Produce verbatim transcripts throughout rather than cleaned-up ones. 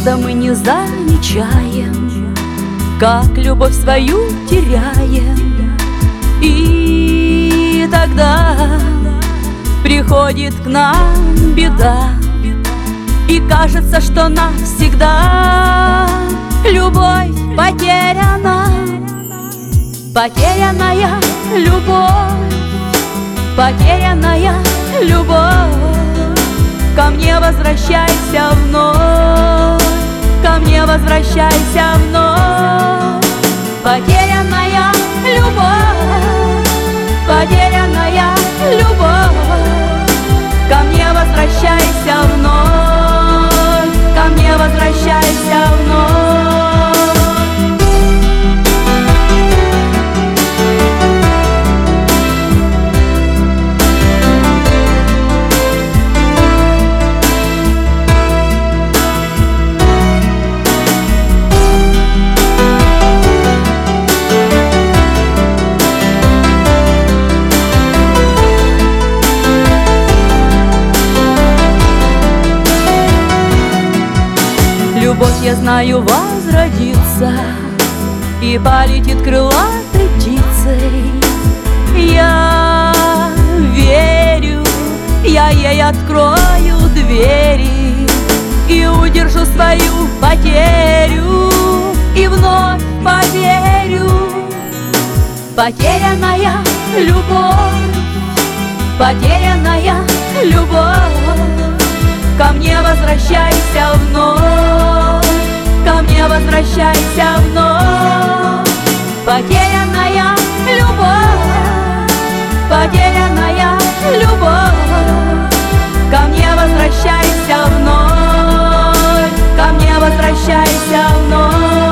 Часто мы не замечаем, как любовь свою теряем, и тогда приходит к нам беда, и кажется, что навсегда любовь потеряна. Потерянная любовь, потерянная любовь, ко мне возвращайся вновь, ко мне возвращайся вновь. Потерянная любовь, потерянная любовь, ко мне возвращайся вновь, ко мне возвращайся вновь. Любовь, я знаю, возродится и полетит крылатой птицей. Я верю, я ей открою двери и удержу свою потерю, и вновь поверю. Потерянная любовь, потерянная любовь, ко мне возвращайся вновь, ко мне возвращайся вновь. Потерянная любовь, потерянная любовь, ко мне возвращайся вновь, ко мне возвращайся вновь.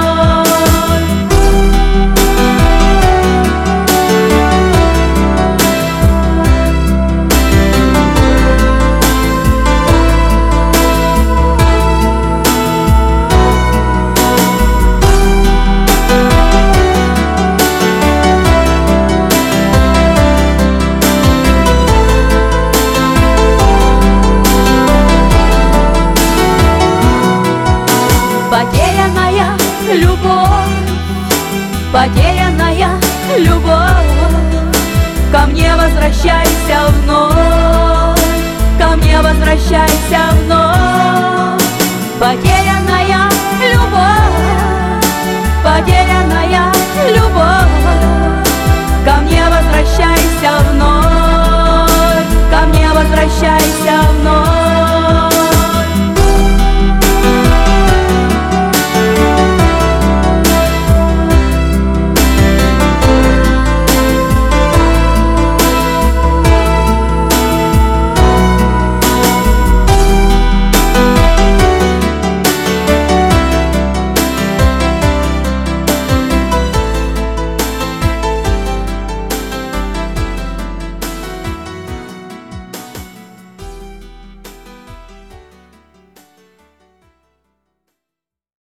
Потерянная любовь, потерянная любовь, ко мне возвращайся вновь, ко мне возвращайся вновь.